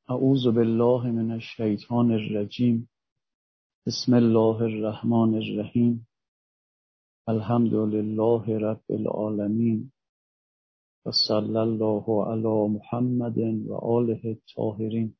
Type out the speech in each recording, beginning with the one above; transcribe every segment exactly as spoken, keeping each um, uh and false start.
اعوذ بالله من الشیطان الرجیم. بسم الله الرحمن الرحیم. الحمد لله رب العالمین و صلی الله علی محمد و آله الطاهرین.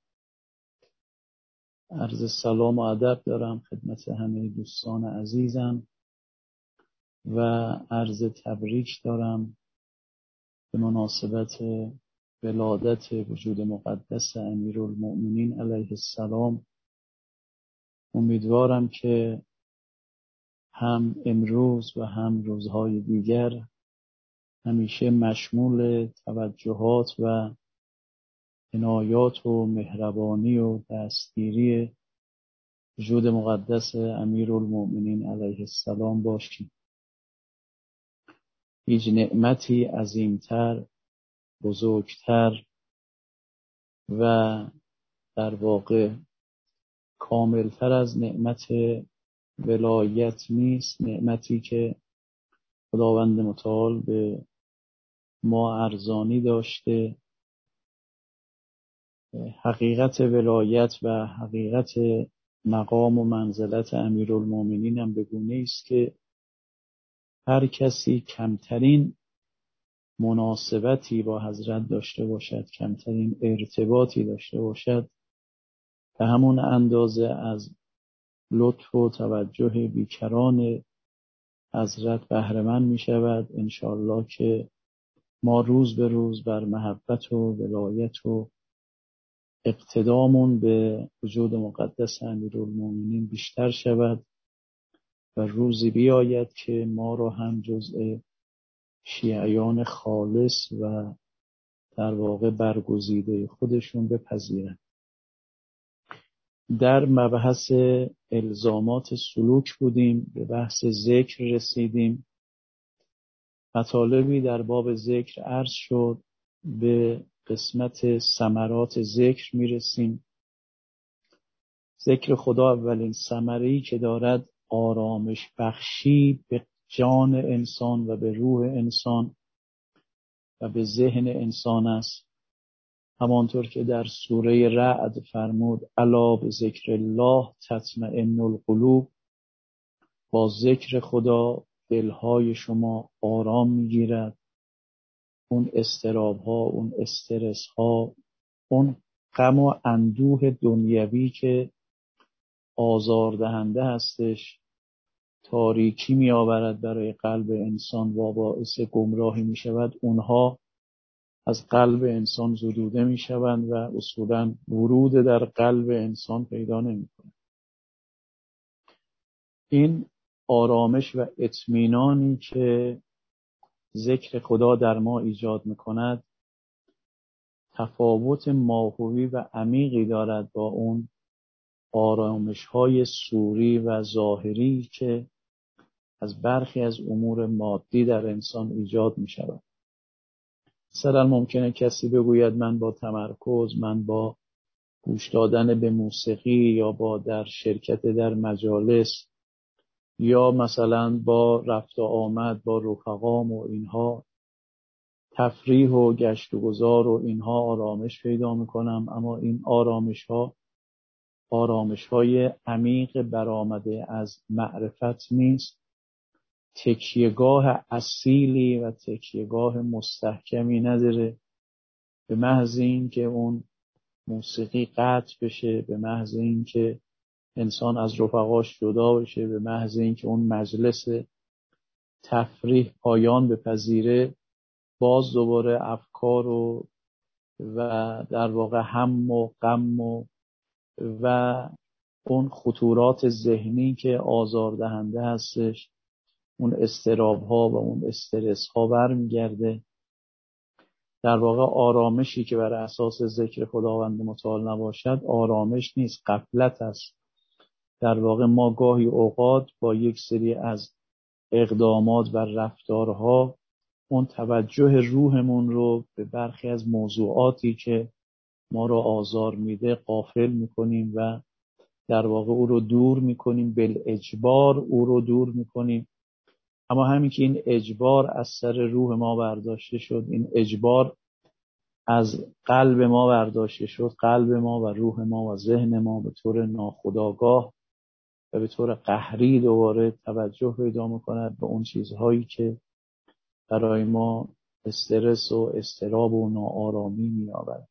عرض سلام و ادب دارم خدمت همه دوستان عزیزم و عرض تبریک دارم به مناسبت ولادت وجود مقدس امیرالمؤمنین علیه السلام. امیدوارم که هم امروز و هم روزهای دیگر همیشه مشمول توجهات و عنایات و مهربانی و دستگیری وجود مقدس امیرالمؤمنین علیه السلام باشیم. هیچ نعمتی عظیمتر، بزرگتر و در واقع کاملتر از نعمت ولایت نیست، نعمتی که خداوند متعال به ما ارزانی داشته. حقیقت ولایت و حقیقت مقام و منزلت امیرالمؤمنین هم به گونه است که هر کسی کمترین مناسبتی با حضرت داشته باشد، کمترین ارتباطی داشته باشد، به همون اندازه از لطف و توجه بیکران حضرت بهره‌مند می شود. انشاءالله که ما روز به روز بر محبت و ولایت و اقتدامون به وجود مقدس امیرالمؤمنین بیشتر شود و روزی بیاید که ما را هم جزء شیعیان خالص و در واقع برگزیده خودشون بپذیرند. در مبحث الزامات سلوک بودیم، به بحث ذکر رسیدیم. مطالبی در باب ذکر عرض شد، به قسمت ثمرات ذکر میرسیم. ذکر خدا اولین ثمره‌ای که دارد آرامش بخشی به جان انسان و به روح انسان و به ذهن انسان است. همانطور که در سوره رعد فرمود الا بذکر الله تطمئن القلوب، با ذکر خدا دلهای شما آرام میگیرد. اون اضطراب ها، اون استرس ها، اون غم و اندوه دنیوی که آزاردهنده هستش، تاریکی می آورد برای قلب انسان و باعث گمراهی می شود، اونها از قلب انسان زدوده می شوند و اصولا ورود در قلب انسان پیدا نمی کنند. این آرامش و اطمینانی که ذکر خدا در ما ایجاد می کند تفاوت ماهوی و عمیقی دارد با اون آرامش های صوری و ظاهری که از برخی از امور مادی در انسان ایجاد می شود. مثلا ممکنه کسی بگوید من با تمرکز، من با گوش دادن به موسیقی یا با در شرکت در مجالس یا مثلا با رفت و آمد با رفقام و اینها تفریح و گشت و گذار و اینها آرامش پیدا میکنم. اما این آرامش ها آرامش های عمیق برآمده از معرفت نیست، تکیهگاه اصیلی و تکیهگاه مستحکمی نداره. به محض این که اون موسیقی قطع بشه، به محض این که انسان از رفقاش جدا بشه، به محض این که اون مجلس تفریح پایان بپذیره، باز دوباره افکار و و در واقع هم و غم و و اون خطورات ذهنی که آزاردهنده هستش، اون اضطراب ها و اون استرس ها برمیگرده. در واقع آرامشی که بر اساس ذکر خداوند متعال نباشد آرامش نیست، غفلت است. در واقع ما گاهی اوقات با یک سری از اقدامات و رفتارها اون توجه روحمون رو به برخی از موضوعاتی که ما رو آزار میده غافل میکنیم و در واقع او رو دور میکنیم، بالاجبار او رو دور میکنیم. اما همین که این اجبار از سر روح ما برداشته شد، این اجبار از قلب ما برداشته شد، قلب ما و روح ما و ذهن ما به طور ناخودآگاه و به طور قهری دوباره توجه پیدا می‌کند به اون چیزهایی که برای ما استرس و اضطراب و ناآرامی می‌آورد.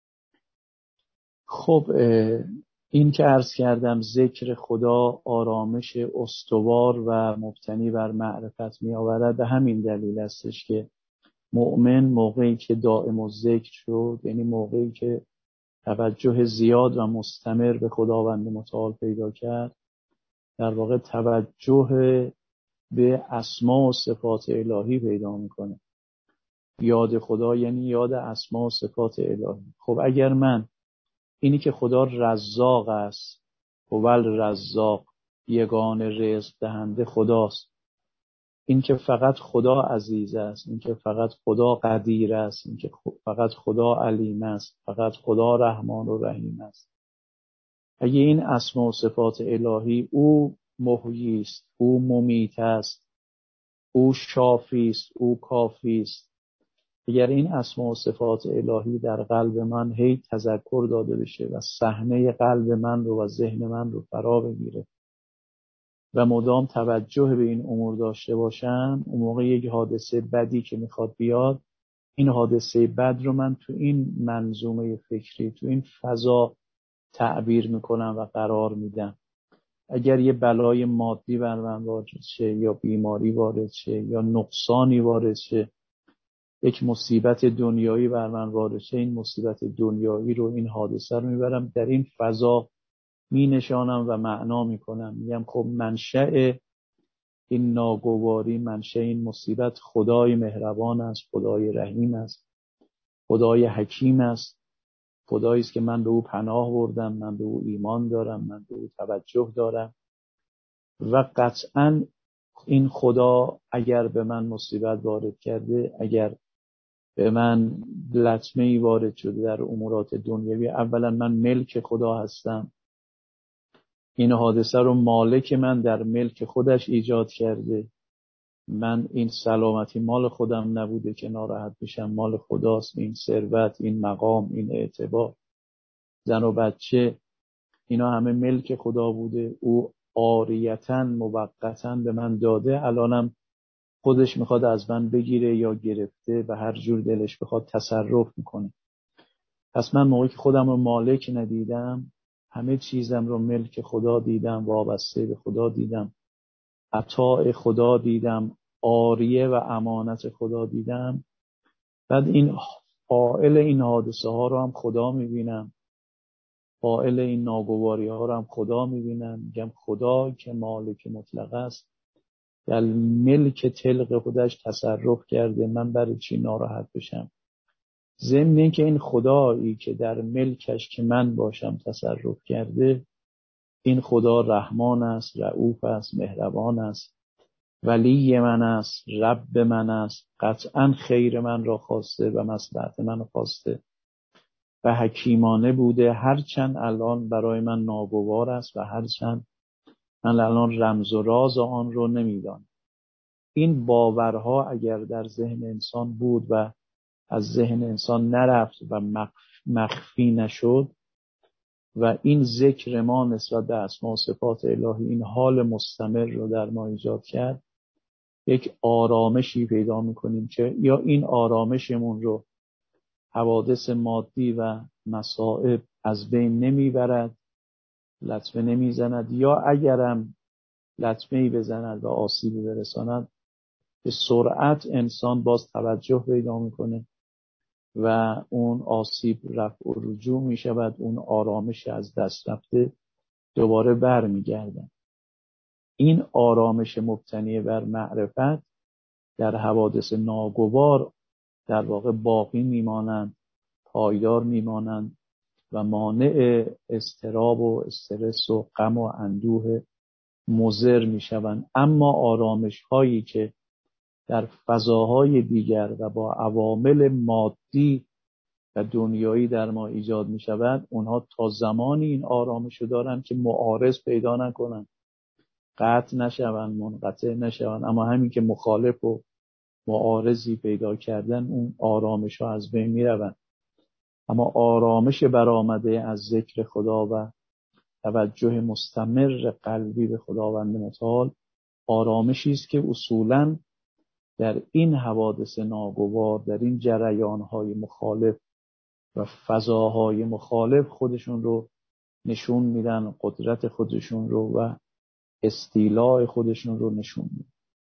خب این که عرض کردم ذکر خدا آرامش استوار و مبتنی بر معرفت می‌آورد، به همین دلیل استش که مؤمن موقعی که دائم الذکر شد، یعنی موقعی که توجه زیاد و مستمر به خداوند متعال پیدا کرد، در واقع توجه به اسما و صفات الهی پیدا میکنه. یاد خدا یعنی یاد اسما و صفات الهی. خب اگر من اینی که خدا رزاق است، هوال رزاق، یگانه رزق دهنده خداست، این که فقط خدا عزیز است، این که فقط خدا قدیر است، این که فقط خدا علیم است، فقط خدا رحمان و رحیم است، اگه این اسما و صفات الهی او محیی است، او ممیت است، او شافی است، او کافی است، اگر این اسما و صفات الهی در قلب من هی تذکر داده بشه و صحنه قلب من رو و ذهن من رو فرا بگیره و مدام توجه به این امور داشته باشم، اون موقع یک حادثه بدی که میخواد بیاد، این حادثه بد رو من تو این منظومه فکری، تو این فضا تعبیر میکنم و قرار میدم. اگر یه بلای مادی بر من وارد شه، یا بیماری وارد شه، یا نقصانی وارد شه، یک مصیبت دنیایی بر من وارد شه، این مصیبت دنیایی رو، این حادثه رو میبرم در این فضا می نشانم و معنا می کنم. میگم خب منشأ این ناگواری، منشأ این مصیبت خدای مهربان است، خدای رحیم است، خدای حکیم است، خدایی است که من به او پناه بردم، من به او ایمان دارم، من به او توجه دارم و قطعاً این خدا اگر به من مصیبت وارد کرده، اگر به من لطمه‌ای وارد شده در امورات دنیوی، اولا من ملک خدا هستم، این حادثه رو مالک من در ملک خودش ایجاد کرده، من این سلامتی مال خودم نبوده که ناراحت بشم، مال خداست. این ثروت، این مقام، این اعتبار، زن و بچه، اینا همه ملک خدا بوده، او عاریتاً موقتاً به من داده، الانم خودش میخواد از من بگیره یا گرفته و هر جور دلش بخواد تصرف میکنه. پس من موقعی که خودم رو مالک ندیدم، همه چیزم رو ملک خدا دیدم، وابسته به خدا دیدم، عطاء خدا دیدم، عاریه و امانت خدا دیدم، بعد این فاعل این حادثه ها رو هم خدا میبینم، فاعل این ناگواری ها رو هم خدا میبینم، میگم خدا که مالک مطلق است در ملک طلق خودش تصرف کرده، من برای چی ناراحت بشم؟ ضمن این که این خدایی که در ملکش که من باشم تصرف کرده، این خدا رحمان است، رؤوف است، مهربان است، ولی من است، رب من است، قطعاً خیر من را خواسته و مصلحت من خواسته و حکیمانه بوده، هرچند الان برای من ناگوار است و هرچند من الان رمز و راز آن رو نمیدانم. این باورها اگر در ذهن انسان بود و از ذهن انسان نرفت و مخفی نشد و این ذکر ما نسبت به اسما و صفات الهی این حال مستمر رو در ما ایجاد کرد، یک آرامشی پیدا میکنیم که یا این آرامشمون رو حوادث مادی و مصائب از بین نمیبرد، لطمه نمیزند، یا اگرم لطمه‌ای بزند و آسیبی برساند، به سرعت انسان باز توجه پیدا میکنه و اون آسیب رفع و رجوع میشود، اون آرامش از دست رفته دوباره برمیگردن. این آرامش مبتنی بر معرفت در حوادث ناگوار در واقع باقی میمانند، پایدار میمانند و مانع اضطراب و استرس و غم و اندوه مضر میشوند. اما آرامش هایی که در فضاهای دیگر و با عوامل مادی و دنیایی در ما ایجاد می شود، اونها تا زمانی این آرامش رو دارن که معارض پیدا نکنن، قطع نشون، منقطع نشون، اما همین که مخالف و معارضی پیدا کردن، اون آرامش ها از بین می روند. اما آرامش برآمده از ذکر خدا و توجه مستمر قلبی به خداوند متعال آرامشی است که اصولاً در این حوادث ناگوار، در این جریان‌های مخالف و فضاهای مخالف خودشون رو نشون میدن، قدرت خودشون رو و استیلاء خودشون رو نشون میدن.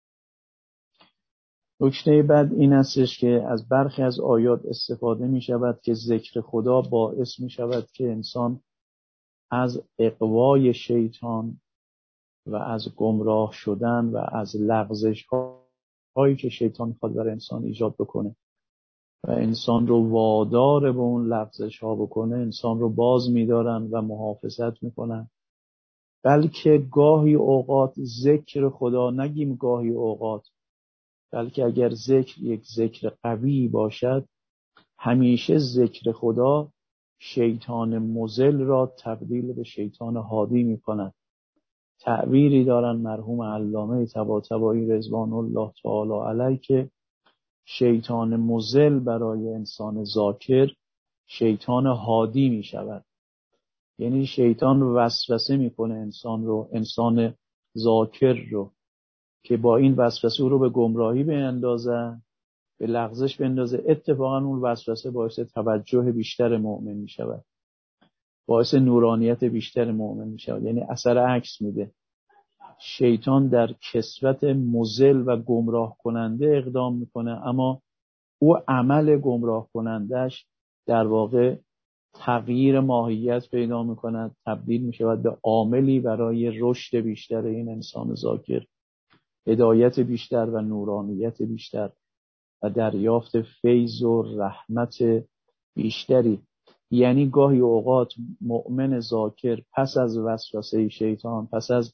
نکته بعد این استش که از برخی از آیات استفاده می شود که ذکر خدا باعث می شود که انسان از اغوای شیطان و از گمراه شدن و از لغزش هایی که شیطان میخواد برای انسان ایجاد بکنه و انسان رو وادار به اون لغزش ها بکنه، انسان رو باز میدارن و محافظت میکنن. بلکه گاهی اوقات ذکر خدا، نگیم گاهی اوقات، بلکه اگر ذکر یک ذکر قوی باشد، همیشه ذکر خدا شیطان مضل را تبدیل به شیطان هادی میکند. تعبیری دارن مرحوم علامه طباطبایی رضوان الله تعالی علیه که شیطان مضل برای انسان ذاکر شیطان هادی می شود. یعنی شیطان وسوسه میکنه انسان رو، انسان ذاکر رو، که با این وسوسه او رو به گمراهی بیندازه، به لغزش بندازه. اتفاقا اون وسوسه باعث توجه بیشتر مؤمن می شود، باعث نورانیت بیشتر مؤمن می شود. یعنی اثر عکس میده. شیطان در کسوت مضل و گمراه کننده اقدام میکنه، اما او عمل گمراه کنندش در واقع تغییر ماهیت پیدا میکند، تبدیل میشود به عاملی برای رشد بیشتر این انسان ذاکر، هدایت بیشتر و نورانیت بیشتر و دریافت فیض و رحمت بیشتری. یعنی گاهی اوقات مؤمن ذاکر پس از وسوسه شیطان، پس از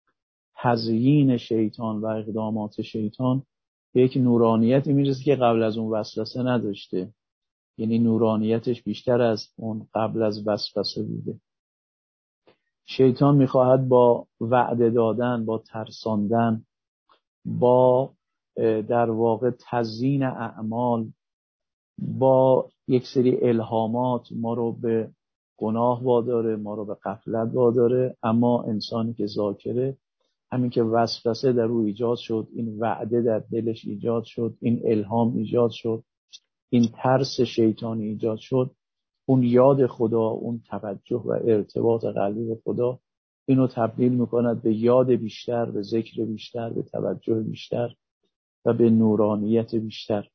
تزیین شیطان و اقدامات شیطان، به یک نورانیتی میرسه که قبل از اون وسوسه نداشته. یعنی نورانیتش بیشتر از اون قبل از وسوسه بوده. شیطان میخواهد با وعده دادن، با ترساندن، با در واقع تزیین اعمال، با یک سری الهامات ما رو به گناه واداره، ما رو به غفلت واداره. اما انسانی که ذاکره، همین که وسوسه در او ایجاد شد، این وعده در دلش ایجاد شد، این الهام ایجاد شد، این ترس شیطانی ایجاد شد، اون یاد خدا، اون توجه و ارتباط قلبی به خدا، اینو تبدیل میکند به یاد بیشتر، به ذکر بیشتر، به توجه بیشتر و به نورانیت بیشتر.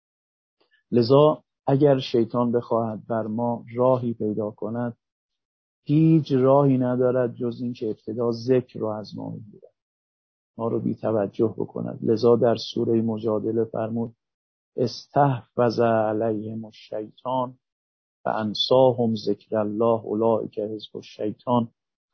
لذا اگر شیطان بخواهد بر ما راهی پیدا کند، هیچ راهی ندارد جز این که ابتدا ذکر رو از ما میگیرد، ما رو بی توجه بکند. لذا در سوره مجادله فرمود استحوذ علیهم الشیطان فانساهم ذکر الله اولئک حزب الشیطان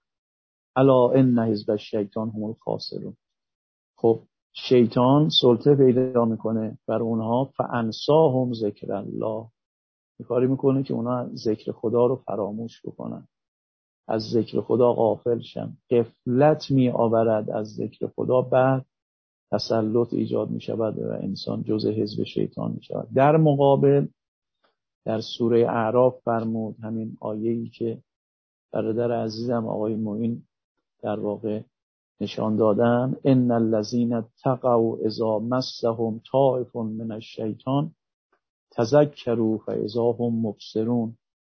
الا ان حزب الشیطان هم الخاسرون. خب شیطان سلطه پیدا میکنه بر اونها، فانساهم ذکر الله، کاری میکنه که اونها ذکر خدا رو فراموش بکنن، از ذکر خدا غافل شن، غفلت می آورد از ذکر خدا، بعد تسلط ایجاد می شود و انسان جزء حزب شیطان می شود. در مقابل در سوره اعراف فرمود، همین آیه‌ای که برادر عزیزم آقای معین در واقع نشان دادن، ان الذين اتقوا اذا مسهم طائف من الشیطان تذکروا فاذا هم مبصرون.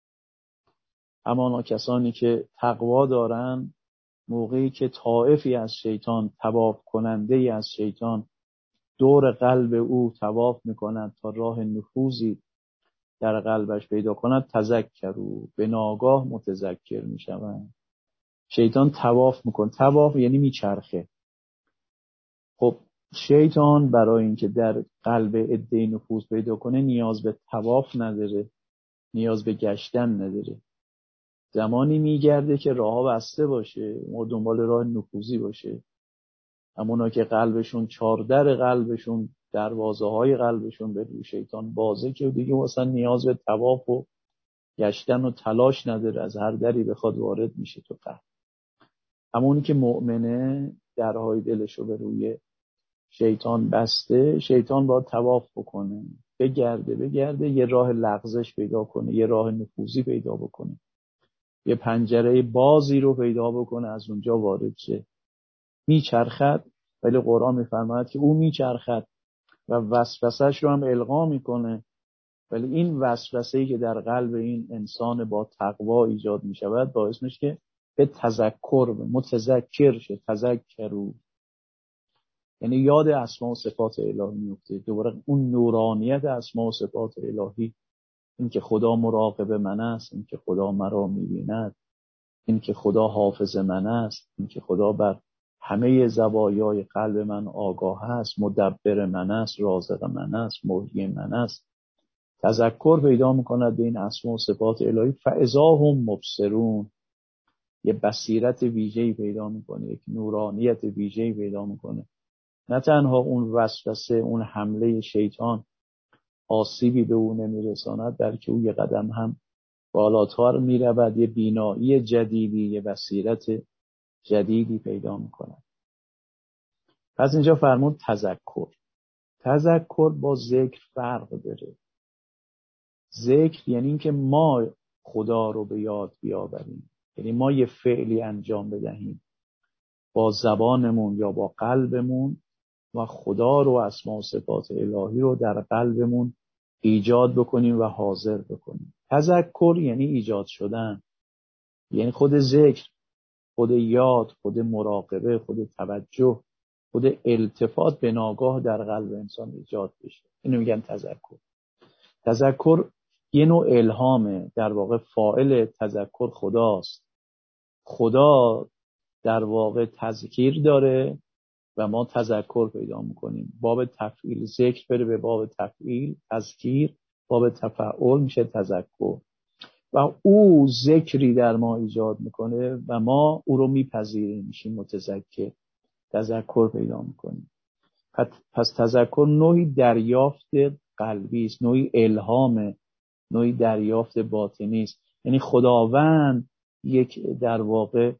همانا کسانی که تقوا دارن، موقعی که طائفی از شیطان، طواف کننده ای از شیطان دور قلب او طواف میکند تا راه نفوذی در قلبش پیدا کند، تذکروا، به ناگاه متذکر میشوند. شیطان طواف میکنه، طواف یعنی میچرخه. خب شیطان برای اینکه در قلب عده نفوذ پیدا کنه نیاز به طواف نداره، نیاز به گشتن نداره. زمانی میگرده که راهها بسته باشه، ما دنبال راه نفوذی باشه. همونا که قلبشون، چاردر قلبشون، دروازه های قلبشون به روی شیطان بازه، که دیگه مثلا نیاز به طواف و گشتن و تلاش نداره، از هر دری بخواد وارد میشه تو قلب. همونی که مؤمنه درهای دلشو به روی شیطان بسته، شیطان باید طواف بکنه، بگرده بگرده یه راه لغزش پیدا کنه، یه راه نفوذی پیدا بکنه، یه پنجره بازی رو پیدا بکنه، از اونجا وارد شه. میچرخد، ولی قرآن میفرماید که او میچرخد و وسوسه‌اش رو هم القا میکنه، ولی این وسوسه‌ای که در قلب این انسان با تقوا ایجاد میشود باعث میشه که به تذکر، متذکر شه، تذکرو، یعنی یاد اسماء و صفات الهی میفته. دوباره اون نورانیت اسماء و صفات الهی، این که خدا مراقب من است، این که خدا مرا میبیند، این که خدا حافظ من است، این که خدا بر همه زوایای قلب من آگاه است، مدبر من است، رازق من است، محیی من است. تذکر پیدا میکند به این اسماء و صفات الهی، فاذا هم مبصرون، یه بصیرت ویژه‌ای پیدا میکنه، یک نورانیت ویژه‌ای پیدا میکنه. نه تنها اون وسوسه، اون حمله شیطان آسیبی به او نمیرساند، بلکه او یه قدم هم بالاتر میرود، یه بینایی جدیدی، یه بصیرت جدیدی پیدا میکند. پس اینجا فرمود تذکر. تذکر با ذکر فرق داره. ذکر یعنی این که ما خدا رو به یاد بیاوریم، یعنی ما یه فعلی انجام بدهیم با زبانمون یا با قلبمون و خدا رو، اسماء و صفات الهی رو در قلبمون ایجاد بکنیم و حاضر بکنیم. تذکر یعنی ایجاد شدن، یعنی خود ذکر، خود یاد، خود مراقبه، خود توجه، خود التفات به ناگاه در قلب انسان ایجاد بشه. اینو میگن تذکر. تذکر یه نوع الهامه، در واقع فاعل تذکر خداست. خدا در واقع تذکیر داره و ما تذکر پیدا میکنیم. باب تفعیل، ذکر بره به باب تفعیل، تذکیر باب تفعول میشه تذکر، و او ذکری در ما ایجاد میکنه و ما او رو میپذیریم، میشیم متذکر، تذکر پیدا میکنیم. پس تذکر نوعی دریافت قلبی است، نوعی الهام، نوعی دریافت باطنی است. یعنی خداوند یک در واقع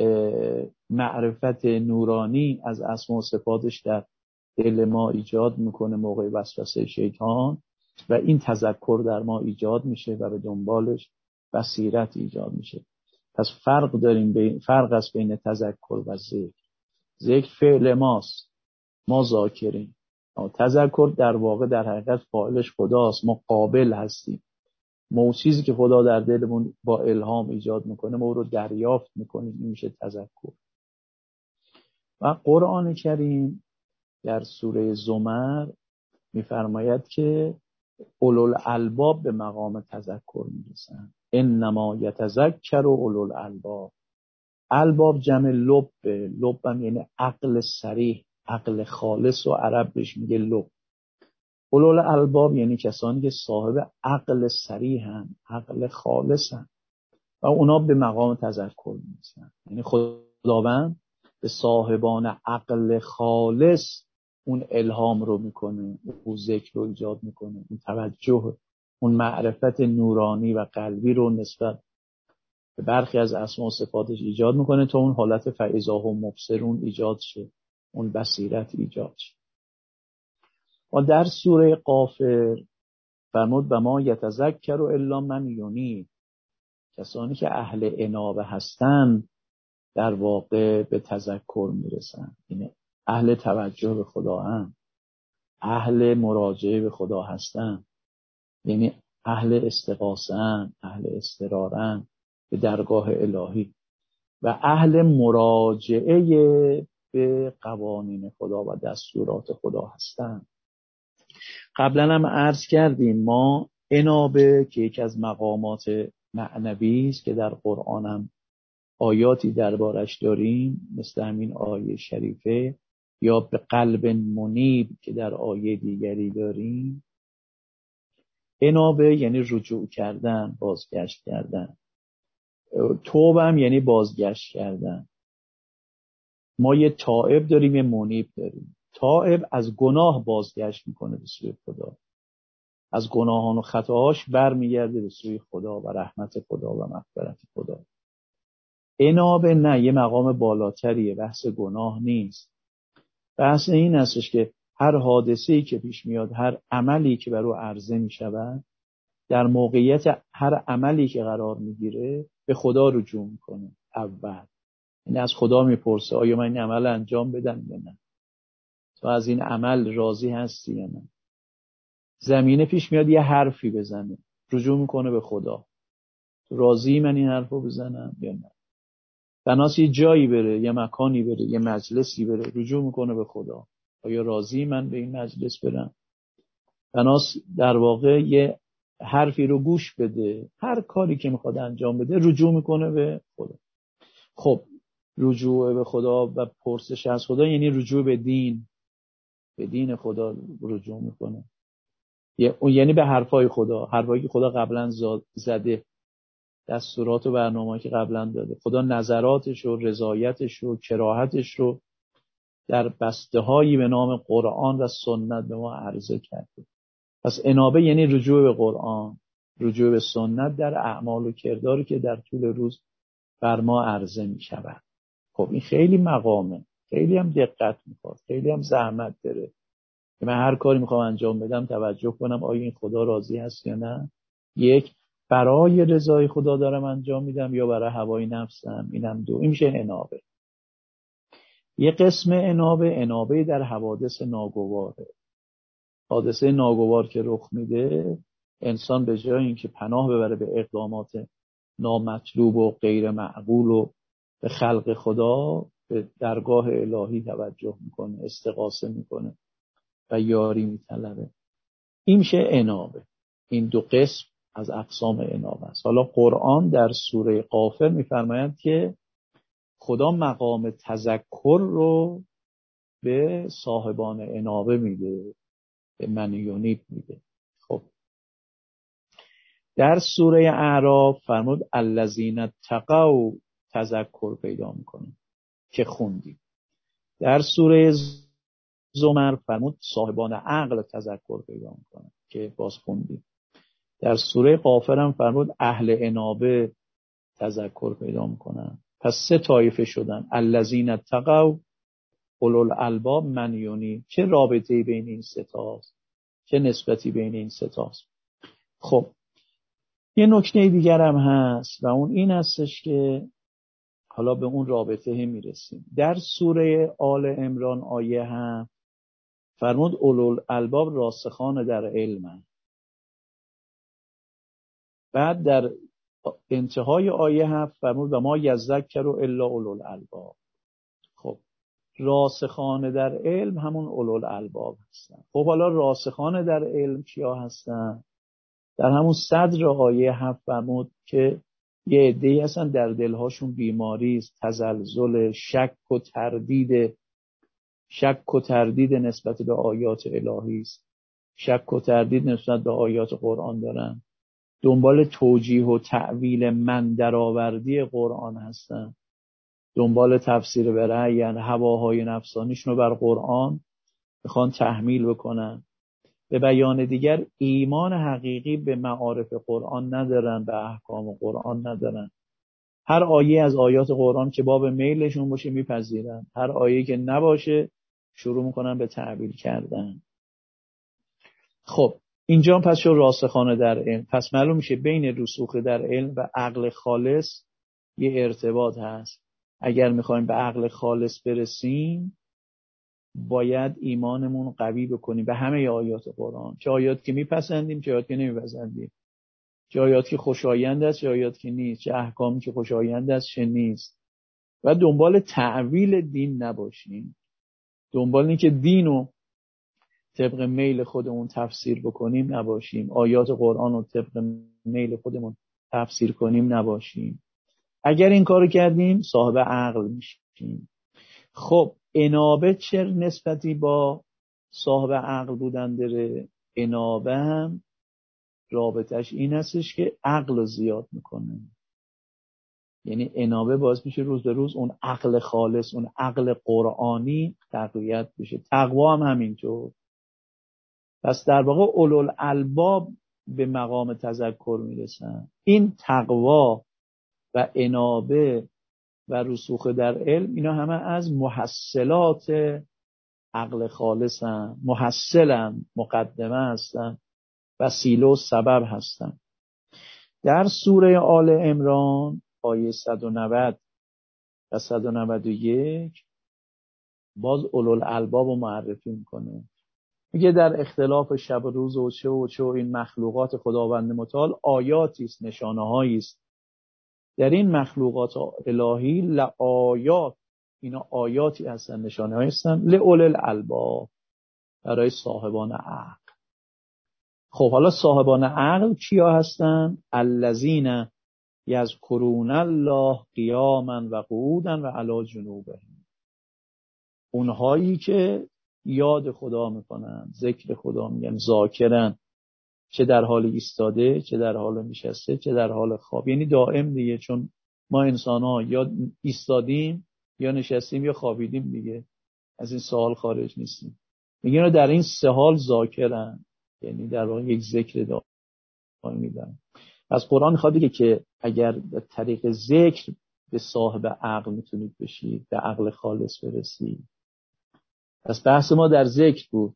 معرفت نورانی از اسماء و صفاتش در دل ما ایجاد میکنه موقع وسوسه شیطان، و این تذکر در ما ایجاد میشه و به دنبالش بصیرت ایجاد میشه. پس فرق داریم، بین فرق است بین تذکر و ذکر. ذکر فعل ماست، ما ذاکریم. تذکر در واقع در حقیقت فاعلش خداست، ما قابل هستیم. ما چیزی که خدا در دلمون با الهام ایجاد میکنه ما رو دریافت میکنیم، این میشه تذکر. و قرآن کریم در سوره زمر میفرماید که اولوالالباب به مقام تذکر میرسن. انما یتذکر اولوالالباب. الباب جمع لب، لب هم یعنی عقل صریح، عقل خالص و عرب بهش میگه لب. اولوالالباب یعنی کسانی که صاحب عقل صریح هن، عقل خالص هن و اونا به مقام تذکر میرسن. یعنی خداوند به صاحبان عقل خالص اون الهام رو میکنه، اون ذکر رو ایجاد میکنه، اون توجه، اون معرفت نورانی و قلبی رو نسبت به برخی از اسماء و صفاتش ایجاد میکنه تا اون حالت فاذا هم مبصرون ایجاد شه، اون بصیرت ایجاد شه. و در سوره غافر فرمود و ما یتذکر الا من ینیب. کسانی که اهل انابه هستن در واقع به تذکر میرسن، یعنی اهل توجه به خدا هستن، اهل مراجعه به خدا هستن، یعنی اهل استغاثه هستن، اهل اضطرارن به درگاه الهی و اهل مراجعه به قوانین خدا و دستورات خدا هستن. قبلا هم عرض کردیم ما انابه که یکی از مقامات معنوی است که در قرآن هم آیاتی دربارش داریم، مثل همین آیه شریفه، یا به قلب منیب که در آیه دیگری داریم. انابه یعنی رجوع کردن، بازگشت کردن. توبه هم یعنی بازگشت کردن. ما یه تائب داریم، یه منیب داریم. تائب از گناه بازگشت میکنه به سوی خدا، از گناهان و خطاهاش برمیگرده به سوی خدا و رحمت خدا و مغفرت خدا. انابه نه، یه مقام بالاتریه، بحث گناه نیست. بحث این هستش که هر حادثه‌ای که پیش میاد، هر عملی که بر او عرضه میشود، در موقعیت هر عملی که قرار میگیره به خدا رجوع میکنه اول. یعنی از خدا میپرسه آیا من این عمل انجام بدم یا نه؟ تو از این عمل راضی هستی یا نه؟ زمینه پیش میاد یه حرفی بزنه، رجوع میکنه به خدا. تو راضی من این حرفو بزنم یا نه؟ بناس یه جایی بره، یه مکانی بره، یه مجلسی بره، رجوع میکنه به خدا. آیا راضی من به این مجلس برم؟ بناس در واقع یه حرفی رو گوش بده، هر کاری که میخواد انجام بده رجوع میکنه به خدا. خب رجوع به خدا و پرسش از خدا یعنی رجوع به دین، به دین خدا رجوع میکنه، یعنی به حرفای خدا، حرفایی که خدا قبلا زده، دستورات و برنامه‌ای که قبلا داده. خدا نظراتش و رضایتش و کراهتش رو در بسته‌هایی به نام قرآن و سنت به ما عرضه کرده. پس انابه یعنی رجوع به قرآن، رجوع به سنت در اعمال و کرداری که در طول روز بر ما عرضه می شود. خب این خیلی مقامه، خیلی هم دقت میخواد، خیلی هم زحمت داره که من هر کاری میخوام انجام بدم توجه کنم آیا این خدا راضی هست یا نه. یک، برای رضای خدا دارم انجام میدم یا برای هوای نفسم؟ اینم دو. این میشه انابه. یه قسم انابه، انابه در حوادث ناگواره. حادثه ناگوار که رخ میده، انسان به جای اینکه پناه ببره به اقدامات نامطلوب و غیر معقول و به خلق خدا، به درگاه الهی توجه میکنه، استغاثه میکنه و یاری میطلبه. این میشه انابه. این دو قسم از اقسام انابه است. حالا قرآن در سوره غافر میفرماید که خدا مقام تذکر رو به صاحبان انابه میده، به من یونیب میده. خب در سوره اعراف فرمود الذین اتقوا تذکر پیدا میکنه که خوندیم. در سوره زمر فرمود صاحبان عقل تذکر پیدا میکنه که باز خوندیم. در سوره غافر هم فرمود اهل انابه تذکر پیدا میکنن. پس سه طایفه شدن، الذین اتقوا، اولوالالباب، من یونی. چه رابطه‌ای بین این سه تاست؟ چه نسبتی بین این سه تاست؟ خب یه نکته دیگر هم هست و اون این هستش که حالا به اون رابطه میرسیم. در سوره آل عمران آیه هم فرمود اولوالالباب راسخان در علم. بعد در انتهای آیه هفت فرمود و ما یذکر الا اولوالالباب. خب راسخان در علم همون اولوالالباب هستن. خب حالا راسخان در علم کیا هستن؟ در همون صدر آیه هفت فرمود که یه عده‌ای هستن در دلهاشون بیماری است، تزلزل، شک و تردید، شک و تردید نسبت به آیات الهی است، شک و تردید نسبت به آیات قرآن دارن، دنبال توجیه و تعویل من درآوردی قرآن هستن، دنبال تفسیر به رأی، یعنی هواهای نفسانیشون رو بر قرآن میخوان تحمیل بکنن. به بیان دیگر ایمان حقیقی به معارف قرآن ندارن، به احکام قرآن ندارن. هر آیه از آیات قرآن که باب میلشون باشه میپذیرن، هر آیه که نباشه شروع میکنن به تعویل کردن. خب اینجا پس شو راسخانه در علم. پس معلوم میشه بین رسوخ در علم و عقل خالص یه ارتباط هست. اگر میخوایم به عقل خالص برسیم باید ایمانمون قوی بکنیم به همه آیات قرآن، چه آیات که میپسندیم چه آیات که نمیپسندیم، چه آیات که خوشایند است چه آیات که نیست، چه احکامی که خوشایند است چه نیست. و دنبال تعویل دین نباشیم، دنبال این که دینو طبق میل خودمون تفسیر بکنیم نباشیم، آیات قرآن رو طبق میل خودمون تفسیر کنیم نباشیم. اگر این کارو کردیم صاحب عقل میشیم. خب انابه چه نسبتی با صاحب عقل بودن داره؟ انابه هم رابطش این هستش که عقل زیاد میکنه. یعنی انابه باعث میشه روز به روز اون عقل خالص، اون عقل قرآنی تقویت بشه. تقوا هم همینطور. پس در واقع اولوالالباب به مقام تذکر میرسن. این تقوا و انابه و رسوخ در علم اینا همه از محصلات عقل خالصن، محصلن، مقدمه هستن، وسیله و سبب هستن. در سوره آل عمران آیه صد و نود و صد و نود و یک باز اولوالالباب رو معرفی میکنه. میگه در اختلاف شب و روز و چه و چه و این مخلوقات خداوند متعال آیاتی است، نشانه‌هایی است. در این مخلوقات الهی لآیات، اینا آیاتی هستن، نشانه‌هایی هستن، لأولوالالباب، برای صاحبان عقل. خب حالا صاحبان عقل کیا هستن؟ الذین یذکرون الله قیاما و قعودا و علی جنوبهم، اونهایی که یاد خدا میکنن، ذکر خدا میگن، ذاکرن، چه در حال ایستاده، چه در حال نشسته، چه در حال خواب. یعنی دائم دیگه، چون ما انسان ها یا ایستادیم یا نشستیم یا خوابیدیم دیگه، از این سوال خارج نیستیم. میگن در این سه حال ذاکرن، یعنی در واقع یک ذکر دائمی دارن. از قرآن میخواد بگه که اگر به طریق ذکر به صاحب عقل میتونید بشید، به عقل خالص برسید. پس بحث ما در ذکر بود.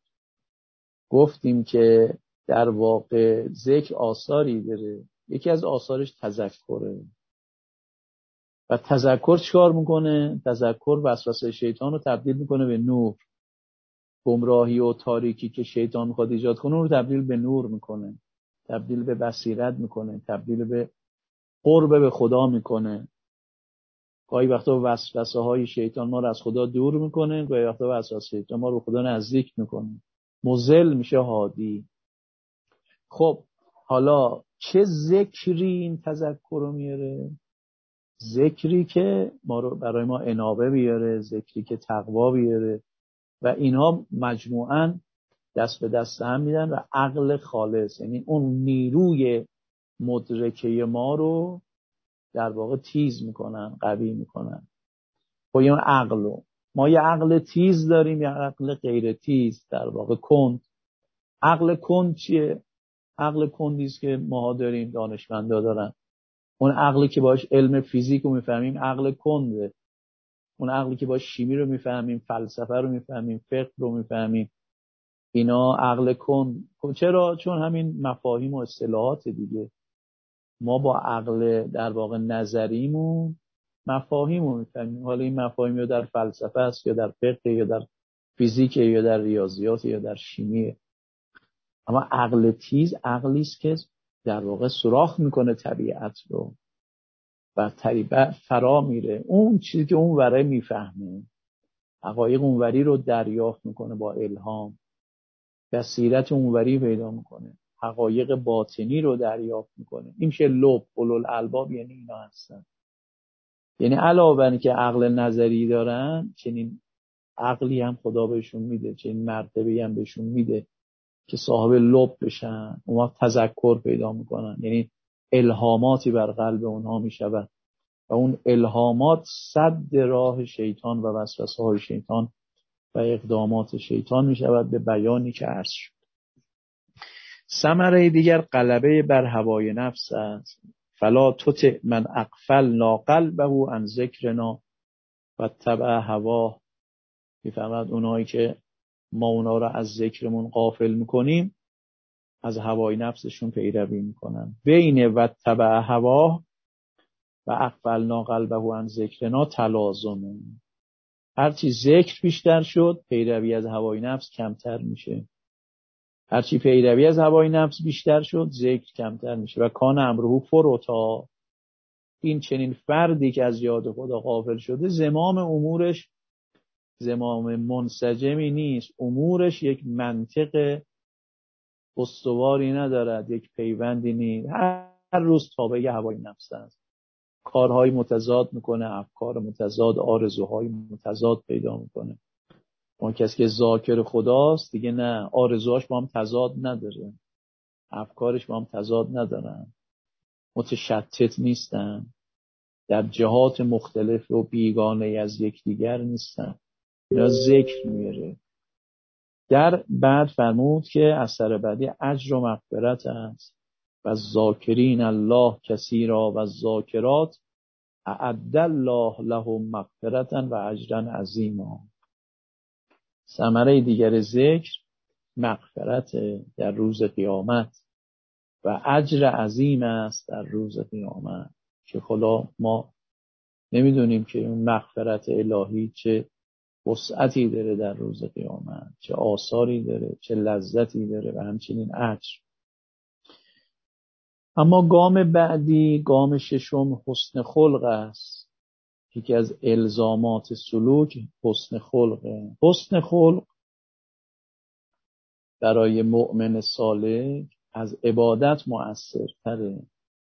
گفتیم که در واقع ذکر آثاری داره، یکی از آثارش تذکره. و تذکر چیکار میکنه؟ تذکر وسوسه شیطان رو تبدیل میکنه به نور. گمراهی و تاریکی که شیطان میخواد ایجاد کنه رو تبدیل به نور میکنه، تبدیل به بصیرت میکنه، تبدیل به قرب به خدا میکنه. گاهی وقتا وسوسه های شیطان ما رو از خدا دور میکنه، گاهی وقتا وسوسه شیطان ما رو خدا نزدیک میکنه. مضل میشه هادی. خب حالا چه ذکری این تذکر رو میاره؟ ذکری که ما رو برای ما انابه بیاره، ذکری که تقوا بیاره، و اینها مجموعاً دست به دست هم میدن و عقل خالص، یعنی اون نیروی مدرکه ما رو در واقع تیز میکنن، قوی میکنن. با یه عقل رو. ما یه عقل تیز داریم، یه عقل غیر تیز، در واقع کند. عقل کند چیه؟ عقل کندی است که ما داریم، دانشمندا دارن. اون عقلی که باش علم فیزیک رو میفهمیم عقل کنده. اون عقلی که باش شیمی رو میفهمیم، فلسفه رو میفهمیم، فقه رو میفهمیم، اینا عقل کند. چرا؟ چون همین مفاهیم و اصطلاحات دیگه. ما با عقل در واقع نظریمون مفاهیم رو میفهمیم. حالا این مفاهیم یا در فلسفه است، یا در فقه، یا در فیزیک، یا در ریاضیات، یا در شیمی. اما عقل تیز عقلی است که در واقع سوراخ میکنه طبیعت رو و طریقه فرا میره. اون چیزی که اون وره میفهمه، حقایق اونوری رو دریافت میکنه با الهام، بصیرت اونوری پیدا میکنه، حقایق باطنی رو دریافت میکنه. این میشه لب، اولوالالباب، یعنی اینا هستن. یعنی علاوه بر اینکه عقل نظری دارن، چنین عقلی هم خدا بهشون میده، چنین مرتبه‌ای هم بهشون میده که صاحب لب بشن. اونها تذکر پیدا میکنن، یعنی الهاماتی بر قلب اونها میشود و اون الهامات سد راه شیطان و وسوسه های شیطان و اقدامات شیطان میشود به بیانی که عرض شد. ثمره دیگر غلبه بر هوای نفس است. فلا تطع من اغفلنا قلبه عن ذکرنا و تبع هواه. میفهمد اونایی که ما اونا رو از ذکرمون غافل میکنیم، از هوای نفسشون پیروی میکنن. بین و تبع هواه و اغفلنا قلبه عن ذکرنا تلازمه. هرچی ذکر بیشتر شد، پیروی از هوای نفس کمتر میشه. هرچی پیروی از هوای نفس بیشتر شد، ذکر کمتر میشه. و کان امره فرطا. این چنین فردی که از یاد خدا غافل شده، زمام امورش زمام منسجمی نیست. امورش یک منطق استواری ندارد، یک پیوندی نیست. هر روز تابع هوای نفس است. کارهای متضاد میکنه، افکار متضاد، آرزوهای متضاد پیدا میکنه. اون کسی که ذاکر خداست دیگه نه، آرزوهاش با هم تضاد نداره، افکارش با هم تضاد ندارن، متشتت نیستن، در جهات مختلف و بیگانه از یکدیگر نیستن. اینا ذکر میاره. در بعد فرمود که اثر بعدی اجر و مغفرت است. و ذاکرین الله کثیرا و ذاکرات اعد الله لهم مغفرة و اجرا عظیما. ثمره دیگر ذکر مغفرت در روز قیامت و اجر عظیم است در روز قیامت که خدا ما نمیدونیم که اون مغفرت الهی چه وسعتی داره در روز قیامت، چه آثاری داره، چه لذتی داره و همچنین اجر. اما گام بعدی، گام ششم، حسن خلق است. یکی از الزامات سلوک حسن خلقه. حسن خلق برای مؤمن صالح از عبادت مؤثرتره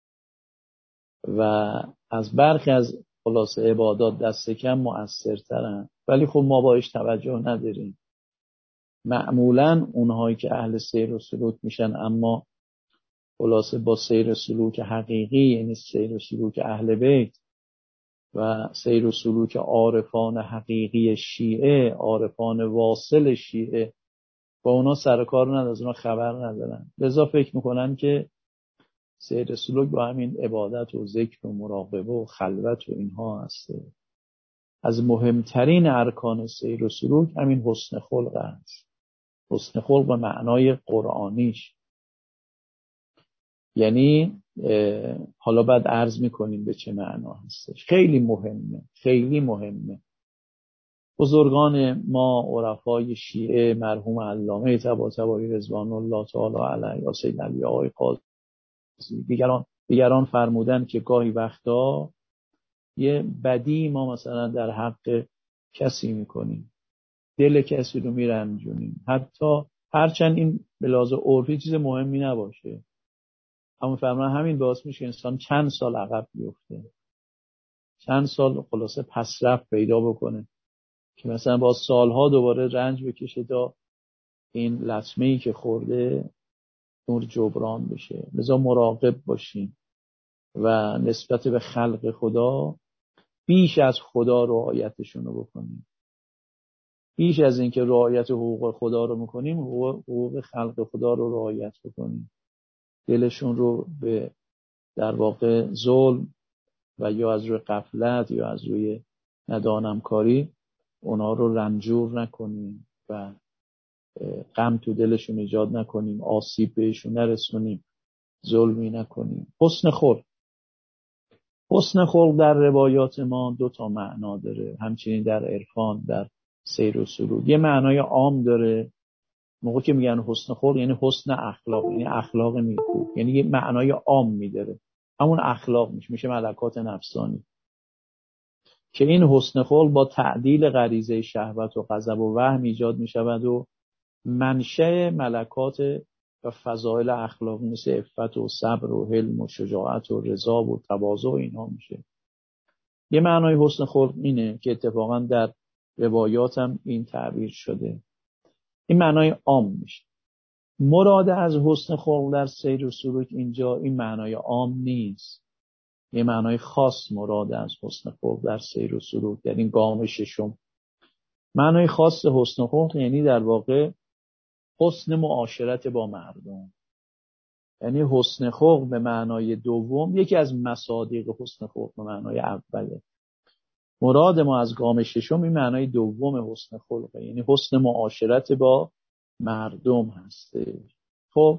و از برخی از خلاصه عبادات دست کم مؤثرترن، ولی خب ما باش توجه نداریم. معمولاً اونهایی که اهل سیر و سلوک میشن اما خلاصه با سیر و سلوک حقیقی، یعنی سیر و سلوک اهل بیت و سیر و سلوک عارفان حقیقی شیعه، عارفان واصل شیعه، با اونا سر کار ندارن، از اونا خبر ندارن. لذا فکر میکنن که سیر سلوک با همین عبادت و ذکر و مراقبه و خلوت و اینها هسته. از مهمترین ارکان سیر و سلوک همین حسن خلق است. حسن خلق به معنای قرآنیش، یعنی حالا بعد عرض میکنیم به چه معنا هستش. خیلی مهمه، خیلی مهمه. بزرگان ما عرفای شیعه مرحوم علامه طباطبایی رضوان الله تعالی علیه یا سید علی آقای قاضی دیگران دیگران فرمودن که گاهی وقتا یه بدی ما مثلا در حق کسی میکنیم، دل کسی رو میرنجونیم، حتی هرچند این به لحاظ عرفی چیز مهمی نباشه، اما فرمان همین باعث میشه انسان چند سال عقب بیفته، چند سال خلاصه پسرفت پیدا بکنه که مثلا با سالها دوباره رنج بکشه تا این لطمه‌ای که خورده نور جبران بشه. لذا مراقب باشیم و نسبت به خلق خدا بیش از خدا رعایتشون رو بکنیم. بیش از اینکه رعایت حقوق خدا رو میکنیم، حقوق خلق خدا رو رعایت بکنیم. دلشون رو به در واقع ظلم و یا از روی غفلت یا از روی ندانمکاری اونا رو رنجور نکنیم و غم تو دلشون ایجاد نکنیم، آسیب بهشون نرسونیم، ظلمی نکنیم. حسن خلق. حسن خلق در روایات ما دو تا معنا داره، همچنین در عرفان، در سیر و سلوک. یه معنای عام داره، موقع که میگن حسن خلق یعنی حسن اخلاق، یعنی اخلاق نیکو، یعنی یه معنای عام میداره، همون اخلاق میشه میشه ملکات نفسانی، که این حسن خلق با تعدیل غریزه شهوت و غضب و وهم ایجاد میشود و منشأ ملکات و فضائل اخلاقی مثل عفت و صبر و حلم و شجاعت و رضا و تواضع و اینها میشه. یه معنای حسن خلق اینه که اتفاقا در روایات هم این تعبیر شده. این معنای عام میشه. مراد از حسن خلق در سیر و سلوک اینجا این معنای عام نیست، یه معنای خاص مراد از حسن خلق در سیر و سلوک در این گام ششم. معنای خاص حسن خلق یعنی در واقع حسن معاشرت با مردم، یعنی حسن خلق به معنای دوم یکی از مصادیق حسن خلق به معنای اوله. مراد ما از گام ششم این معنای دوم حسن خلقه، یعنی حسن معاشرت با مردم هسته. خب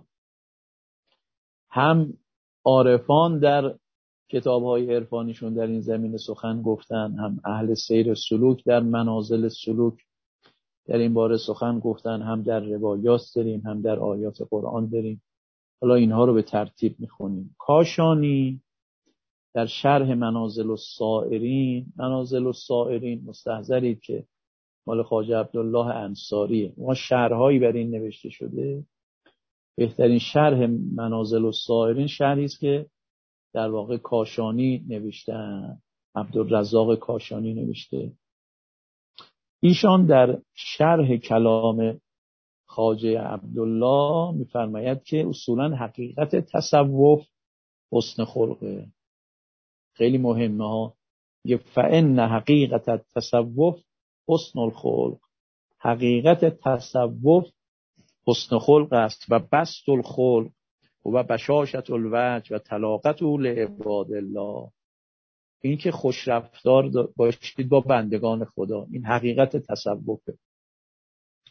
هم عارفان در کتاب‌های عرفانیشون در این زمینه سخن گفتن، هم اهل سیر سلوک در منازل سلوک در این باره سخن گفتن، هم در روایات داریم هم در آیات قرآن داریم. حالا اینها رو به ترتیب میخونیم. کاشانی در شرح منازل السائرین، منازل السائرین مستحضرید که مال خواجه عبدالله انصاریه، ما شرحهایی بر این نوشته شده. بهترین شرح منازل السائرین شرحی است که در واقع کاشانی نوشتن، عبدالرزاق کاشانی نوشته. ایشان در شرح کلام خواجه عبدالله میفرماید که اصولا حقیقت تصوف حسن خلقه. خیلی مهمه ها. یه فإن حقیقت التصوف حسن الخلق. حقیقت تصوف حسن خلق است و بسط الخلق و بشاشت الوجه و طلاقت لعباد الله. این که خوش رفتار باشید با بندگان خدا، این حقیقت تصوفه.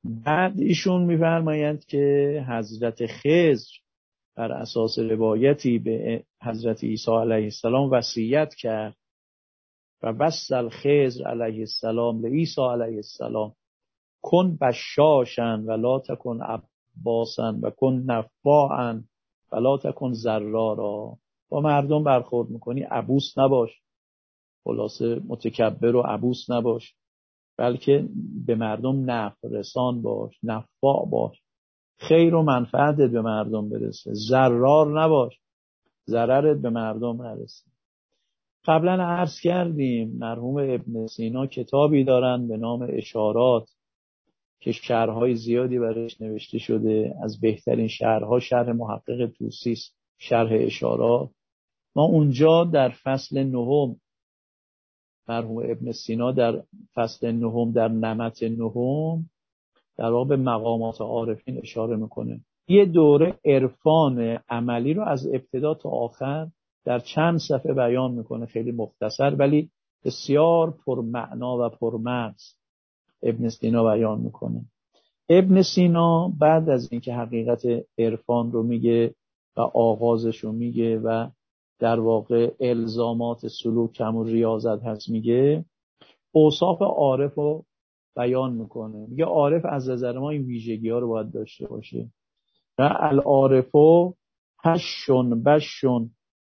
بعد ایشون میفرمایند که حضرت خضر بر اساس روایتی به حضرت عیسی علیه السلام وصیت کرد و وصل خضر علیه السلام لعیسی علیه السلام کن بشاشا ولا تکن عباسا و کن نفاعا ولا تکن زرارا. با مردم برخورد میکنی عبوس نباش، خلاصه متکبر و عبوس نباش، بلکه به مردم نفع رسان باش، نفاع باش، خیر و منفعتت به مردم برسه، زرار نباش، ضررت به مردم نرسه. قبلا عرض کردیم مرحوم ابن سینا کتابی دارن به نام اشارات که شرحهای زیادی برایش نوشته شده. از بهترین شرحها شرح محقق طوسی است، شرح اشارات. ما اونجا در فصل نهم، مرحوم ابن سینا در فصل نهم در نمط نهم در باب مقامات عارفین اشاره میکنه. یه دوره عرفان عملی رو از ابتدا تا آخر در چند صفحه بیان میکنه، خیلی مختصر ولی بسیار پرمعنا و پرمغز ابن سینا بیان میکنه. ابن سینا بعد از اینکه حقیقت عرفان رو میگه و آغازش رو میگه و در واقع الزامات سلوک و ریاضت هست میگه، اوصاف عارف رو بیان میکنه. میگه عارف از نظر ما این ویژگی ها رو باید داشته باشه و العارفو هشون بشون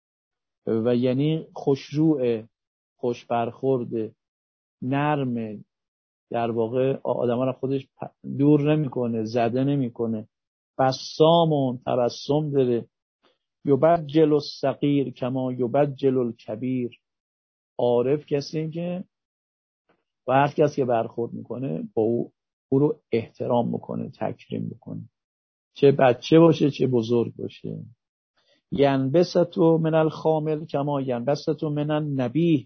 و یعنی خوشروع، خوش برخورد، نرم، در واقع آدم را خودش دور نمیکنه، زده نمیکنه، بسامون تبسم داره، یبجل الصغیر کما یبجل الکبیر. عارف کسی که و هر کسی که برخورد میکنه با او او رو احترام میکنه، تکریم میکنه، چه بچه باشه چه بزرگ باشه. ینبسطو من الخامل کما ینبسطو من النبی.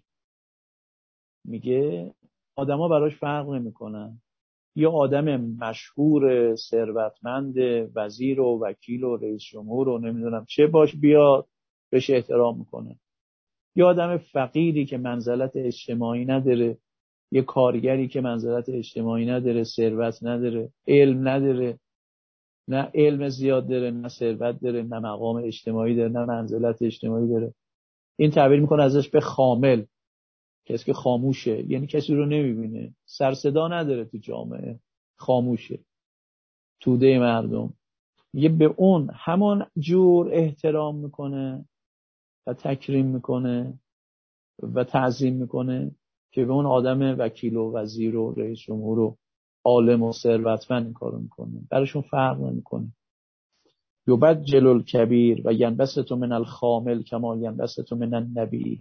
میگه آدما براش فرق نمیکنن، یه آدم مشهور ثروتمند، وزیر و وکیل و رئیس جمهور و نمیدونم چه باش بیاد بهش احترام میکنه، یه آدم فقیری که منزلت اجتماعی نداره، یه کارگری که منزلت اجتماعی نداره، ثروت نداره، علم نداره، نه علم زیاد داره، نه ثروت داره، نه مقام اجتماعی داره، نه منزلت اجتماعی داره، این تعبیر میکنه ازش به خامل، کسی که خاموشه، یعنی کسی رو نمیبینه، سر صدا نداره تو جامعه، خاموشه، توده مردم. یه به اون همون جور احترام میکنه و تکریم میکنه و تعظیم میکنه که به اون آدم وکیل و وزیر و رئیس جمهور و عالم و ثروتمند این کارو میکنه، براشون فرق نمیکنه. یبجل الکبیر و ینبسط من الخامل کما ینبسط من النبی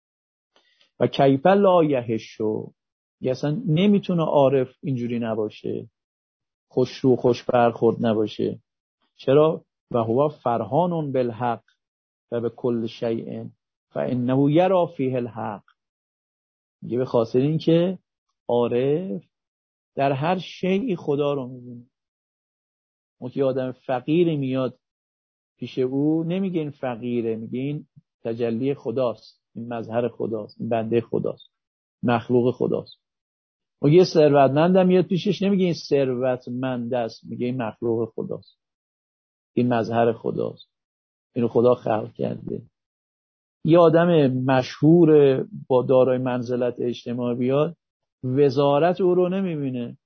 و کیف لا یهشو. اصلا نمیتونه عارف اینجوری نباشه، خوش رو خوش برخورد نباشه. چرا؟ و هو فرحان بالحق و به کل شیء فانه یرا فیه الحق. میگه به خاطر این که عارف در هر شیئی خدا رو میبینه. اون که آدم فقیری میاد پیش او نمیگه این فقیره، میگه این تجلی خداست، این مظهر خداست، این بنده خداست، مخلوق خداست. و یه ثروتمندم میاد پیشش نمیگه این ثروتمند است، میگه این مخلوق خداست، این مظهر خداست، اینو خدا خلق کرده. یه آدم مشهور با دارای منزلت اجتماعی بیاد، وزارت او رو نمیبینه،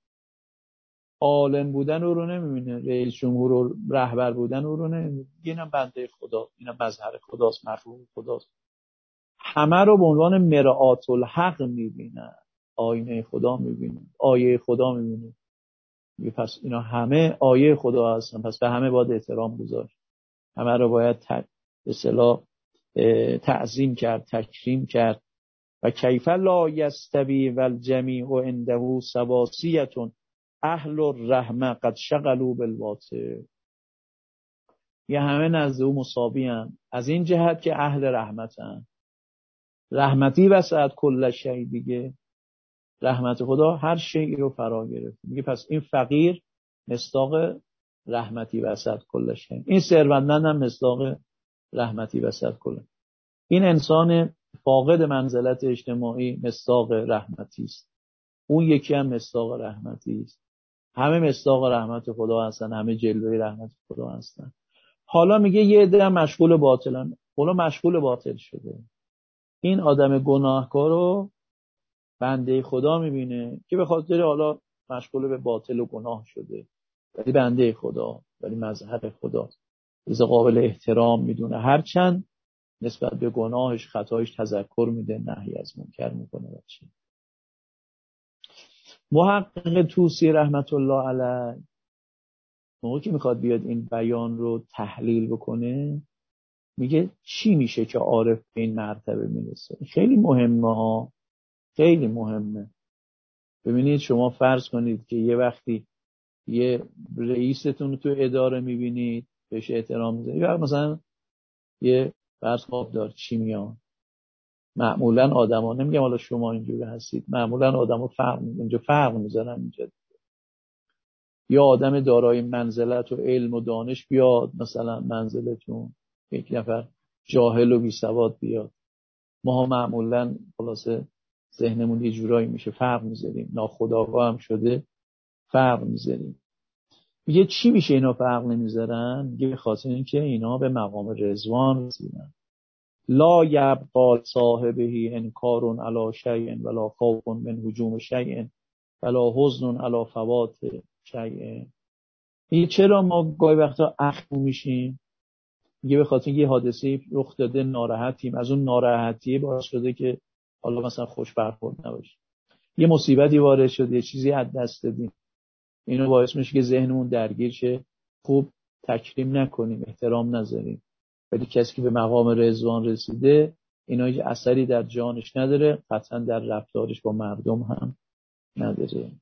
عالم بودن او رو نمیبینه، رئیس جمهور و رهبر بودن او رو نمیبینه، اینم بنده خدا، اینم مظهر خداست، مخلوق خداست. همه رو به عنوان مرآت الحق میبینن، آینه خدا میبینن، آیه خدا میبینن. پس اینا همه آیه خدا هستن، پس به همه باید احترام گذاشت، همه رو باید به اصطلاح تعظیم کرد، تکریم کرد. و کیف لا یستوی والجمیع عنده سواسیة اهل الرحمه قد شغلوا بالباطل. یه همه نزد او مساوی هم از این جهت که اهل رحمتن، رحمتی وسعت کل شیء، دیگه رحمت خدا هر شیئی رو فرا گرفت. میگه پس این فقیر مصداق رحمتی وسعت کل شیء، این ثروتمند هم مصداق رحمتی وسعت کل. این انسان فاقد منزلت اجتماعی مصداق رحمتی است، اون یکی هم مصداق رحمتی است. همه مصداق رحمت خدا هستن، همه جلوه رحمت خدا هستن. حالا میگه یه عده مشغول باطلن. حالا مشغول باطل شده، این آدم گناهکار رو بنده خدا میبینه که به خاطر حالا مشغول به باطل و گناه شده، ولی بنده خدا، ولی مظهر خدا، چیز قابل احترام میدونه، هرچند نسبت به گناهش خطایش تذکر میده، نهی از منکر میکنه. بچه محقق طوسی رحمت الله علیه موقعی که میخواد بیاد این بیان رو تحلیل بکنه، میگه چی میشه که عارف به این مرتبه میرسه؟ خیلی مهمه ها، خیلی مهمه. ببینید شما فرض کنید که یه وقتی یه رئیستون رو تو اداره میبینید، بهش احترام میذارید، یا مثلا یه فرض خوابدار چیمیا، معمولا آدما، نمیگم حالا شما اینجوری هستید، معمولا آدما فرق اینجا فرق میذارن اینجا. یا آدم دارای منزلت و علم و دانش بیاد مثلا منزلتون، یک نفر جاهل و بی سواد بیاد، ما معمولا خلاصه ذهنمون یه جورایی میشه فرق میذاریم، ناخودآگاه هم شده فرق میذاریم. میگه چی میشه اینا فرق نمیذارن؟ میگه خاطر اینکه اینا به مقام رضوان رسیدن. لا یبقى صاحبه انکار علی شیء ولا خوف من هجوم شیء ولا حزن علی فوات شیء. میگه چرا ما گاهی وقتا اخم میشیم؟ میگه به خاطر یه حادثه رخ داده ناراحتیم، از اون ناراحتی باعث شده که حالا مثلا خوش برخورد نباشیم، یه مصیبتی وارد شده، یه چیزی از دست دادیم، اینو باعث میشه که ذهنمون درگیر شه، خوب تکریم نکنیم، احترام نذاریم. ولی کسی که به مقام رضوان رسیده اینا هیچ اثری در جانش نداره، قطعا در رفتارش با مردم هم نداره.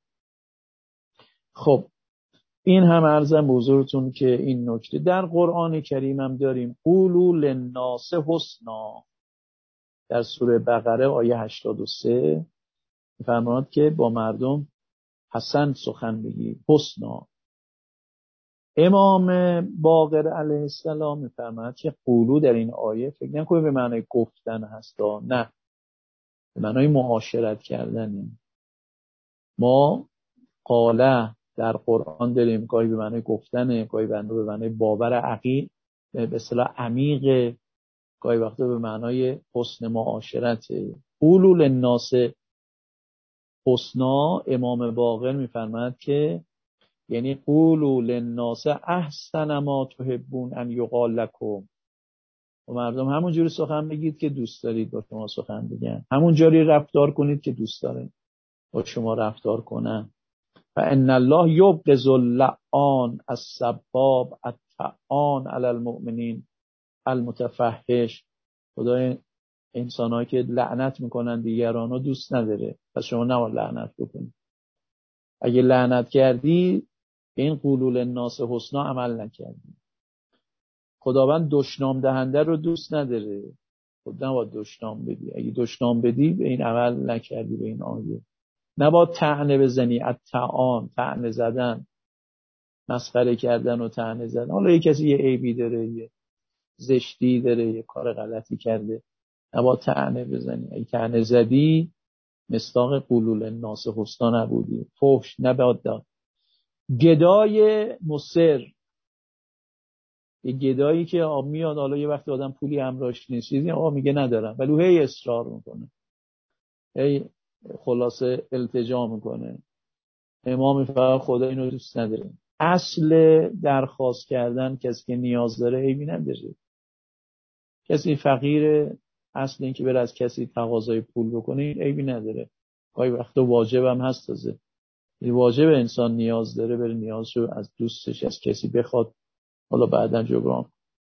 خب این هم عرضم به حضورتون که این نکته در قرآن کریم هم داریم. قولوا للناس حسنا، در سوره بقره آیه هشتاد و سه می‌فرماید که با مردم حسن سخن بگید، حسنا. امام باقر علیه السلام می‌فرماید که قولو در این آیه فکر نکنید به معنای گفتن هست، نه، به معنای معاشرت کردنه. ما قاله در قرآن داریم، گاهی به معنای گفتنه، گاهی به معنای باور عقیق به اصطلاح عمیق، گاهی وقتا به معنای حسن معاشرته. قولوا للناس حسنا، امام باقر می‌فرماید که یعنی قولوا للناس احسن ما تحبون ان یقال لکم، و مردم همون جوری سخن بگید که دوست دارید با شما سخن بگن، همون جوری رفتار کنید که دوست دارید با شما رفتار کنن. و ان الله یبغض اللعان السباب الطعان علی المؤمنین المتفحش. خدای انسانایی که لعنت میکنن دیگرانو دوست نداره، پس شما نباید لعنت بکنید. اگه لعنت کردی به این قولوا للناس حسنا عمل نکردی. خداوند دشنام دهنده رو دوست نداره، خود نباید دشنام بدی. اگه دشنام بدی به این عمل نکردی، به این آیه. نباید طعنه بزنی، الطعان، طعنه زدن، مسخره کردن و طعنه زدن. حالا یه کسی یه عیبی داره، یه زشتی داره، یه کار غلطی کرده، نباید طعنه بزنی. اگه طعنه زدی مصداق قولوا للناس حسنا نبودی، فحش نباید داد. گدای مصر، یه گدایی که آب میاد، حالا یه وقتی آدم پولی همراهش نیست، چیزی آقا میگه ندارم، ولی هی اصرار میکنه، هی خلاصه التجا میکنه. امام فقط خدا اینو دوست نداره. اصل درخواست کردن کسی که نیاز داره عیبی نداره. کسی فقیره، اصل این که بره از کسی تقاضای پول بکنه این عیبی نداره. گاهی وقتا واجب هم هست. تازه واجب انسان نیاز داره بره نیازشو از دوستش از کسی بخواد، حالا بعداً جبران.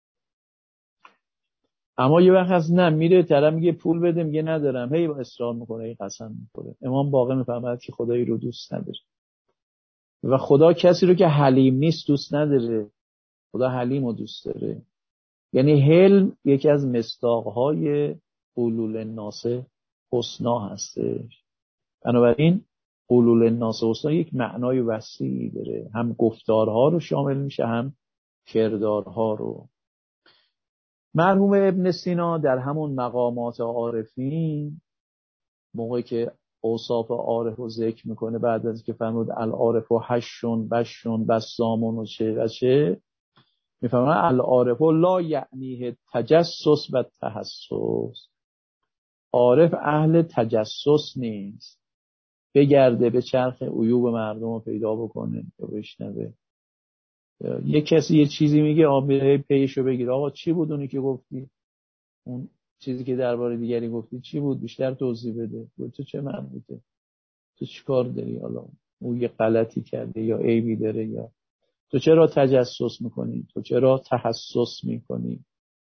اما یه وقت از نه میره طرف میگه پول بده، میگه ندارم، هی با اصرار میکنه، هی قسم میکنه. امام باقر میفهمد که خدایی رو دوست نداره و خدا کسی رو که حلیم نیست دوست نداره، خدا حلیم رو دوست داره. یعنی حلم یکی از مصداقهای قولوا للناس حسنا هستش. بنابراین قولوا للناس حسنا یک معنای وسیعی داره، هم گفتارها رو شامل میشه هم کردارها رو. مرحوم ابن سینا در همون مقامات عارفین موقعی که اوصاف عارف رو ذکر میکنه بعد از که فرمود العارف و هشون بشون بسامون و چه و چه میفهمن العارف لا یعنیه تجسس و تحسس. عارف اهل تجسس نیست بگرده به چرخ عیوب مردم رو پیدا بکنه یا بشنوه. یه کسی یه چیزی میگه آقا میره پیشو بگیر آقا چی بود اونی که گفتی، اون چیزی که درباره دیگری گفتی چی بود، بیشتر توضیح بده. تو چه مربوطه، تو چی کار داری، حالا اون یه غلطی کرده یا عیبی داره، یا تو چرا تجسس میکنی، تو چرا تحسس میکنی،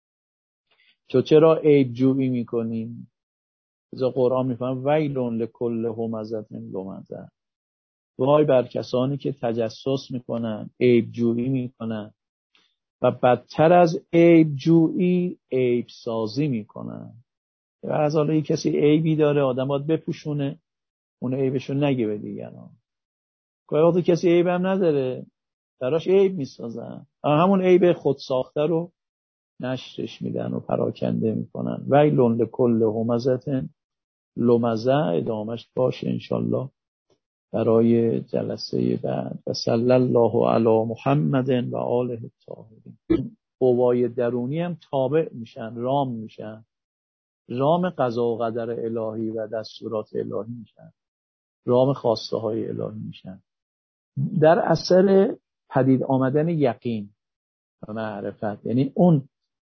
تو چرا عیب جویی میکنی. از قرآن میفهم ویلون لکل همزة لمزة، وای بر کسانی که تجسس میکنن، عیب جویی میکنن و بدتر از عیب جویی عیب سازی میکنن. از حالا یک کسی عیبی داره آدم باید بپوشونه اون عیبشو نگه به دیگران. گاهی وقتا کسی عیب هم نداره براش عیب میسازن، همون عیب خود ساخته رو نشرش میدن و پراکنده میکنن. ویلون لکل همزة لمزة ادامش باشه انشالله برای جلسه بعد. و صلی الله علی محمد و آله الطاهرین. قوای درونی هم تابع میشن، رام میشن، رام قضا و قدر الهی و دستورات الهی میشن، رام خواسته های الهی میشن در اثر پدید آمدن یقین و معرفت. یعنی اون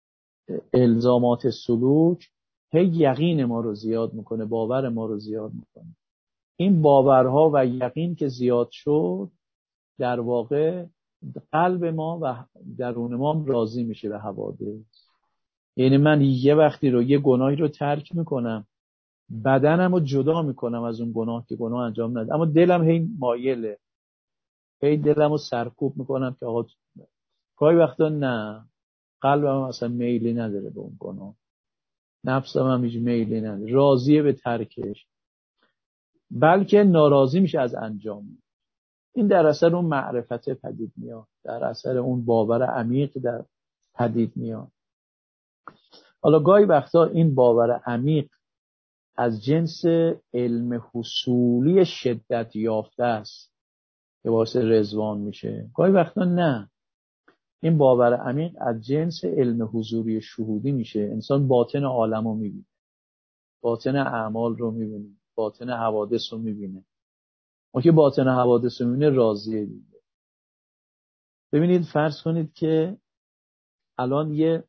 الزامات سلوک هی یقین ما رو زیاد میکنه، باور ما رو زیاد میکنه. این باورها و یقین که زیاد شد در واقع قلب ما و درون ما راضی میشه به حوادث. یعنی من یه وقتی رو یه گناهی رو ترک میکنم، بدنم رو جدا میکنم از اون گناه که گناه انجام ندادم، اما دلم هی مایله، هی دلم رو سرکوب میکنم که آقا گاهی وقتا نه، قلبم اصلا میلی نداره به اون گناه، نفسم هم هیچ میلی نداره، راضیه به ترکش، بلکه ناراضی میشه از انجام. این در اثر اون معرفت پدید میاد، در اثر اون باور عمیق در پدید میاد. حالا گاهی وقتا این باور عمیق از جنس علم حصولی شدت یافته است که باعث رضوان میشه، گاهی وقتا نه، این باور عمیق از جنس علم حضوری شهودی میشه. انسان باطن عالم رو میبینه، باطن اعمال رو میبینه، باطن حوادث رو میبینه. ما که باطن حوادث رو میبینه راضیه دیگه. ببینید فرض کنید که الان یه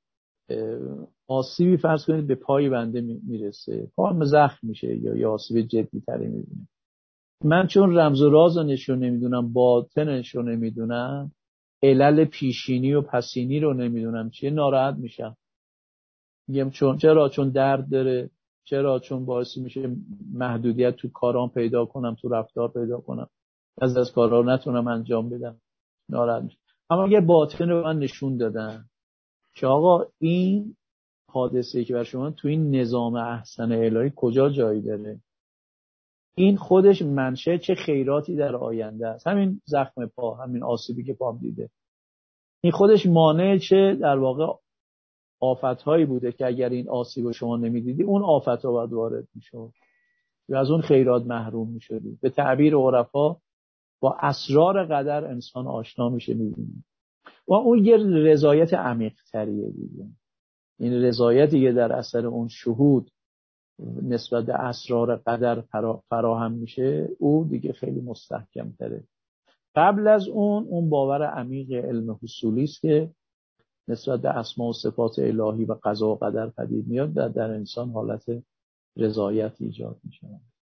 آسیبی فرض کنید به پای بنده میرسه، پام زخم میشه یا یه آسیب جدی تری میبینه. من چون رمز و راز رو نشون نمیدونم، باطنش رو نمیدونم، علل پیشینی و پسینی رو نمیدونم چیه، ناراحت میشم. میگم چون چرا؟ چون درد داره. چرا؟ چون باعث میشه محدودیت تو کارام پیدا کنم، تو رفتار پیدا کنم، از از کارا رو نتونم انجام بدم، ناراحت میشم. اما اگه باطن رو من نشون دادن که آقا این حادثه‌ای که بر شما تو این نظام احسن الهی کجا جایی داره، این خودش منشأ چه خیراتی در آینده است. همین زخم پا، همین آسیبی که پام دیده، این خودش مانع چه در واقع آفت‌هایی بوده که اگر این آسیب رو شما نمیدیدی اون آفت‌ها باید وارد میشد و از اون خیرات محروم میشدی. به تعبیر عرفا با اسرار قدر انسان آشنا میشه، میبینه و اون یه رضایت عمیق تریه دیگه. این رضایتی که در اثر اون شهود نسبت به اسرار قدر فراهم میشه او دیگه خیلی مستحکم تره. قبل از اون اون باور عمیق علم حصولی است که نسبت به اسما و صفات الهی و قضا و قدر پدید میاد، در, در انسان حالت رضایت ایجاد میشه.